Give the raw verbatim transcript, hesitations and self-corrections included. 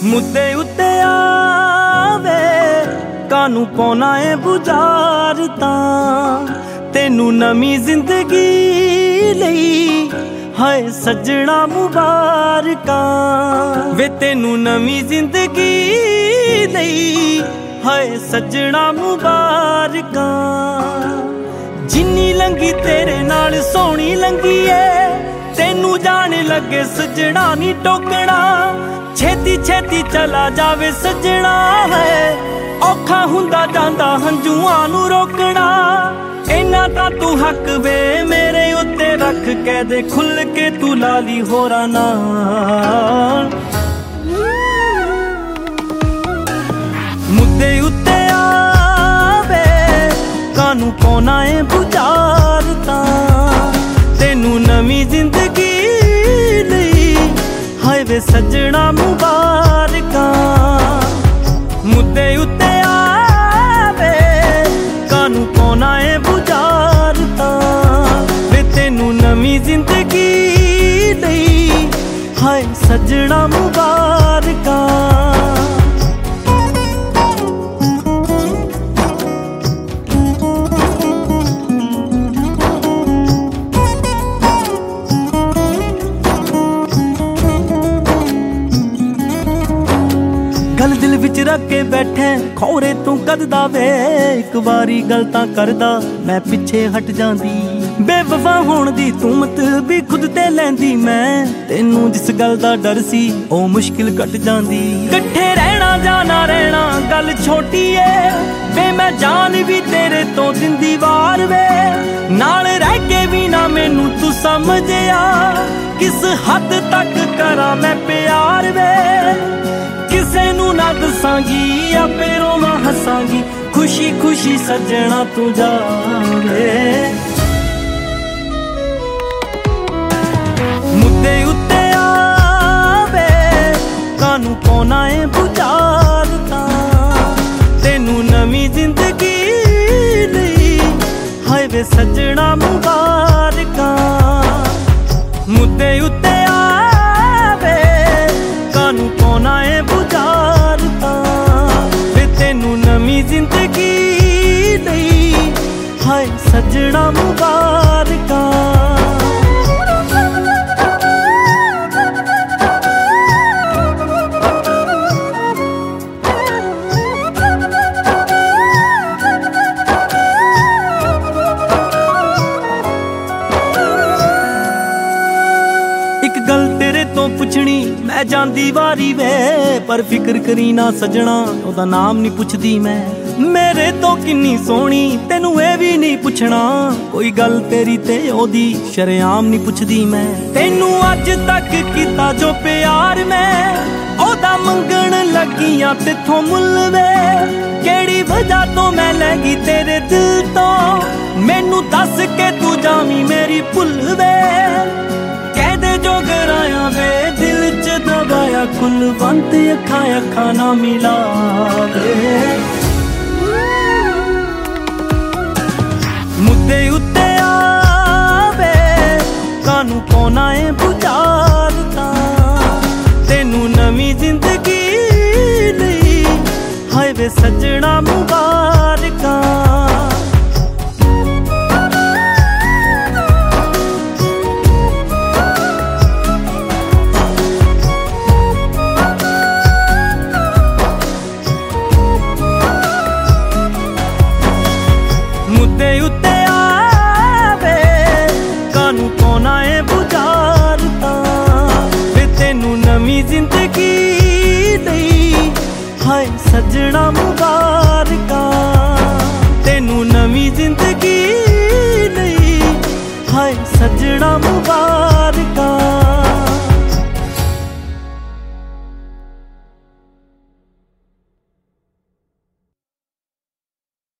मुद्दे उत्ते आवे कानू पाउना है बुझार तां तेनू नवी जिंदगी लई हाय सजना मुबारकां वे तेनू नवी जिंदगी लई हाय सजना मुबारकां जिन्नी लंघी तेरे नाल सोहनी लंघी है तेनू जान लगे सजना नी टोकना छेती छेती चला जावे सजना है औखा हुंदा जांदा हंजुआं नू रोकना इन्ना तां तू हक वे मेरे उत्ते रख के दे खुल के तू लाली होरा नाल मुद्दे उत्ते आवे कानू पाउना है बुझार तां तेनू नवी जिंदगी लई हाय वे सजना मुबारकां मुद्दे उत्ते आवे कानू पाउना है बुझार तां वे तेनू नवी जिंदगी लई हाय सजना मुबारकां गल दिल विच रख के बैठे खौरे तू कददा वे एक बारी गल तां करदा मैं पिछे हट जांदी बेवफा होण दी तू मत भी खुद ते लैंदी मैं तेनू जिस गल दा डर सी ओ मुश्किल कट जांदी कट्ठे रहना जाना रहना गल छोटी है वे मैं जान भी तेरे तो दिंदी वार वे नाल रह के भी ना मैनू तू समझिया किस हद तक करा मैं प्यार वे किसे नू ना दसांगी आपे रोवां हसांगी खुशी खुशी सजना तू जावे मुद्दे उत्ते आवे कानू पाउना है बुझार तां तेनू नवी जिंदगी लई हाय वे सजना मुबारकां मुद्दे उत्ते आवे कानू पाउना है बुझार तां वे तेनू नवी जिंदगी लई हाय सजना मुबारकां गल तेरे तो पुछनी मैं जांदी वारी वे पर फिक्र करी ना सजना ओदा नाम नहीं पुछदी मैं मेरे तो किन्नी सोहनी तेनू ए भी नहीं पुछना कोई गल तेरी ते ओदी शरेआम नहीं पुछदी मैं तेनू अज तक कीता जो प्यार मैं ओदा मंगण लगियां तेथों मुल वे केड़ी वजह तो मैं लगी तेरे दिल तो मैनू दस के तू जावी मेरी भुल वे जो कराया वे दिल च दबाया कुलवंत अखा अखा ना मिलावे मुद्दे उत्ते आवे कानू पाउना है बुझार तां तेनू नवी जिंदगी लई हाय वे सजना मुबारकां मुद्दे उत्ते आवे कानू पाउना है बुझार तां वे तेनू नवी जिंदगी लई हाय सजना मुबारकां तेनू नवी जिंदगी लई हाय सजना मुबारकां।